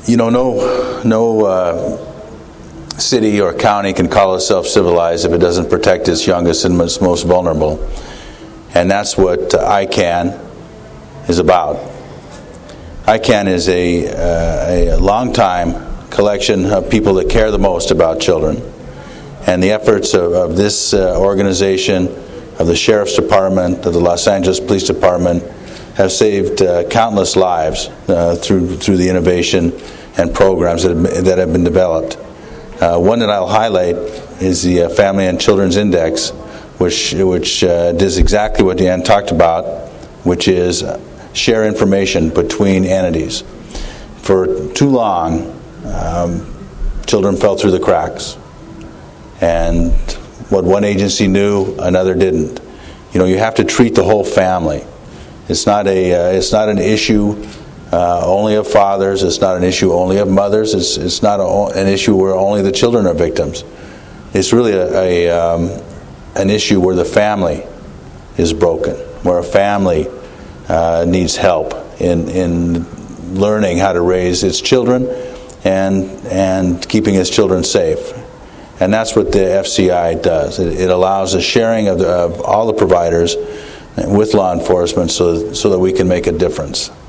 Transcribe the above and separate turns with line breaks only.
No city or county can call itself civilized if it doesn't protect its youngest and most vulnerable. And that's what ICANN is about. ICANN is a long-time collection of people that care the most about children. And the efforts of this organization, of the Sheriff's Department, of the Los Angeles Police Department, have saved countless lives through the innovation and programs that have been developed. One that I'll highlight is the Family and Children's Index, which does exactly what Deanne talked about, which is share information between entities. For too long, children fell through the cracks. And what one agency knew, another didn't. You have to treat the whole family. It's not an issue only of fathers. It's not an issue only of mothers. It's not an issue where only the children are victims. It's really an issue where the family is broken, where a family needs help in learning how to raise its children and keeping its children safe. And that's what the FCI does. It allows the sharing of all the providers with law enforcement so that we can make a difference.